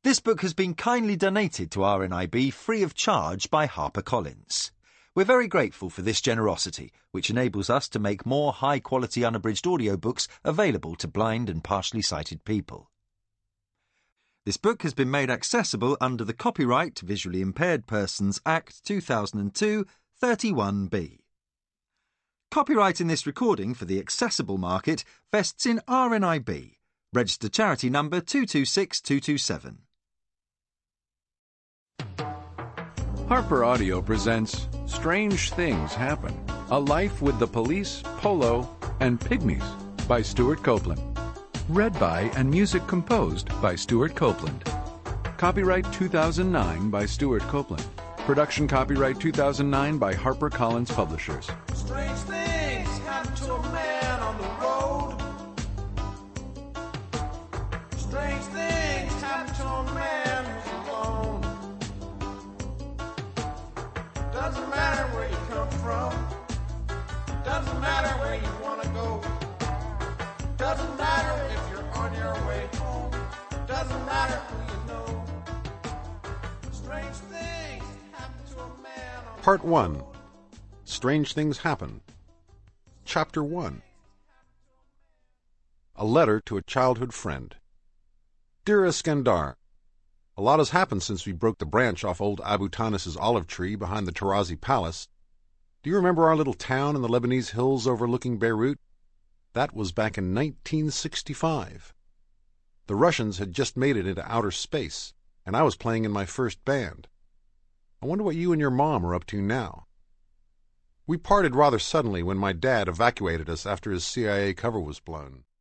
This book has been kindly donated to RNIB free of charge by HarperCollins. We're very grateful for this generosity, which enables us to make more high-quality unabridged audiobooks available to blind and partially sighted people. This book has been made accessible under the Copyright to Visually Impaired Persons Act 2002, 31B. Copyright in this recording for the accessible market vests in RNIB, registered charity number 226227. Harper Audio presents Strange Things Happen, A Life with the Police, Polo, and Pygmies by Stuart Copeland. Read by and music composed by Stuart Copeland. Copyright 2009 by Stuart Copeland. Production copyright 2009 by HarperCollins Publishers. Strange things happen to a man on the road. Strange things happen to a man who's alone. Doesn't matter where you come from. Doesn't matter where you want to go. Doesn't matter if you're on your way home. Doesn't matter who you know. Strange things happen to a man on Part 1. Strange Things Happen. Chapter 1. A Letter to a Childhood Friend. Dear Iskandar, a lot has happened since we broke the branch off old Abu Tanis's olive tree behind the Tarazi Palace. Do you remember our little town in the Lebanese hills overlooking Beirut? That was back in 1965. The Russians had just made it into outer space, and I was playing in my first band. I wonder what you and your mom are up to now. We parted rather suddenly when my dad evacuated us after his CIA cover was blown.